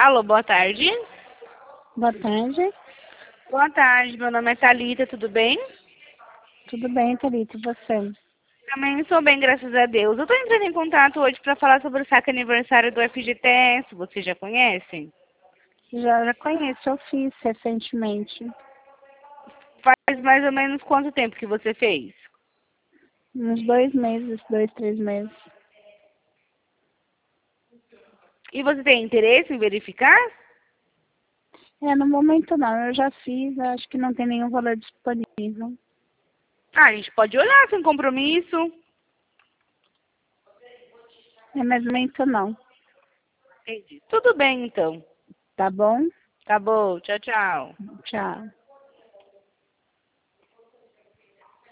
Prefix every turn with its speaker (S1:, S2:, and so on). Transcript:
S1: Alô, boa tarde.
S2: Boa tarde.
S1: Boa tarde, meu nome é Thalita, tudo bem?
S2: Tudo bem, Thalita, e você?
S1: Também estou bem, graças a Deus. Eu estou entrando em contato hoje para falar sobre o saque aniversário do FGTS, você já conhece?
S2: Já conheço, eu fiz recentemente.
S1: Faz mais ou menos quanto tempo que você fez?
S2: Uns 2 meses, 2, 3 meses.
S1: E você tem interesse em verificar?
S2: No momento não, eu já fiz, acho que não tem nenhum valor disponível.
S1: Ah, a gente pode olhar sem compromisso.
S2: Mas no momento não.
S1: Entendi. Tudo bem, então.
S2: Tá bom?
S1: Tá bom, tchau, tchau.
S2: Tchau.